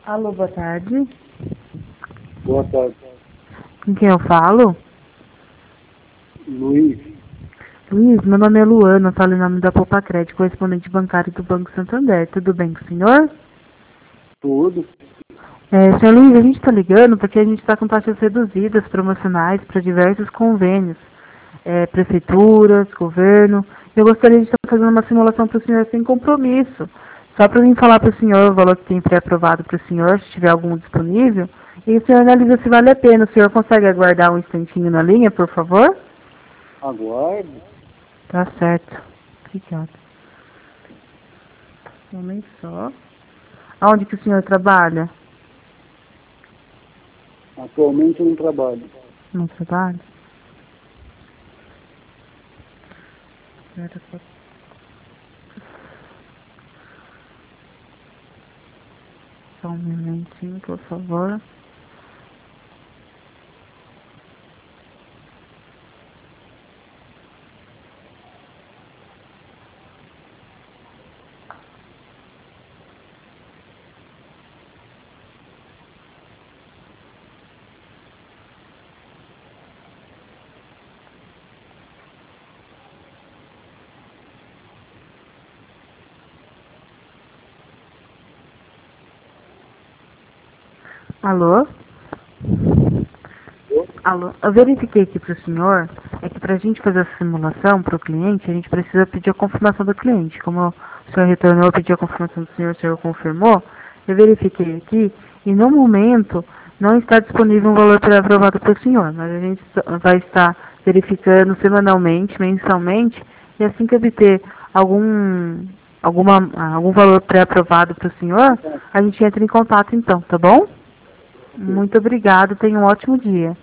Alô, boa tarde. Boa tarde. Com quem eu falo? Luiz. Luiz, meu nome é Luana, eu falo em nome da Poupa Crédito, correspondente bancário do Banco Santander. Tudo bem com o senhor? Tudo. Senhor Luiz, a gente está ligando porque a gente está com taxas reduzidas, promocionais, para diversos convênios. Prefeituras, governo. Eu gostaria de estar fazendo uma simulação para o senhor sem compromisso. Só para mim falar para o senhor o valor que tem pré-aprovado para o senhor, se tiver algum disponível. E o senhor analisa se vale a pena. O senhor consegue aguardar um instantinho na linha, por favor? Aguarde. Tá certo. Obrigada. Um momento só. Aonde que o senhor trabalha? Atualmente eu não trabalho. Não trabalha? Espera, só um momentinho, por favor. Alô? Alô? Eu verifiquei aqui para o senhor, é que para a gente fazer essa simulação para o cliente, a gente precisa pedir a confirmação do cliente. Como o senhor retornou, eu pedi a confirmação do senhor, o senhor confirmou, eu verifiquei aqui e no momento não está disponível um valor pré-aprovado para o senhor, mas a gente vai estar verificando semanalmente, mensalmente, e assim que obter algum valor pré-aprovado para o senhor, a gente entra em contato então, tá bom? Muito obrigado, tenha um ótimo dia.